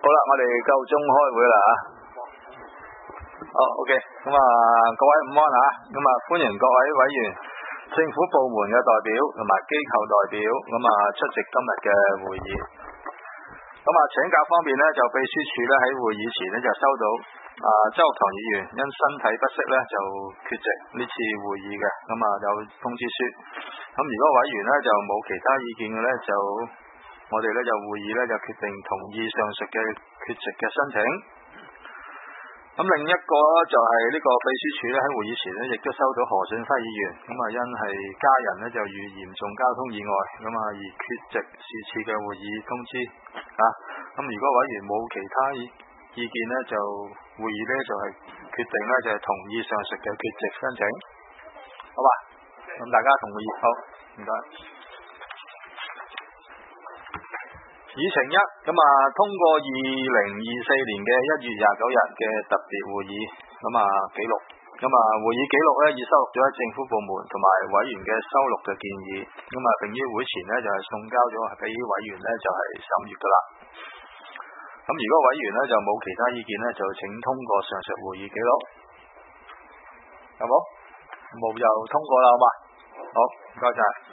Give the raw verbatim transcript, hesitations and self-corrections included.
好啦，我哋夠鐘開會啦啊！哦 ，OK， 咁啊，各位午安啊，咁啊，歡迎各位委員、政府部門嘅代表同埋機構代表，咁啊出席今日嘅會議。咁啊，請假方面呢，就秘書處咧喺會議前呢，就收到啊周玉堂議員因身體不適咧就缺席呢次會議嘅，咁啊有通知書。咁如果委員呢，就冇其他意見嘅咧，就我哋咧就會議咧就決定同意上述嘅缺席嘅申請。咁另一個就係呢個秘書處咧喺會議前咧亦都收到何俊輝議員咁啊因係家人咧就遇嚴重交通意外咁啊而缺席是次嘅會議通知啊。咁如果委員冇其他意意見咧，就會議咧就係決定咧就係同意上述嘅缺席申請，好吧？咁大家同意，好，唔該。議程一，咁啊通過二零二四年嘅一月廿九日嘅特別會議咁啊記錄，咁啊會議記錄咧已收錄咗政府部門同埋委員嘅收錄嘅建議，咁啊並於會前呢就係送交咗俾委員呢就係審閱噶啦。咁如果委員呢就冇其他意見呢，就請通過上述會議記錄，有冇？冇就通過啦，好嘛？好，唔該晒。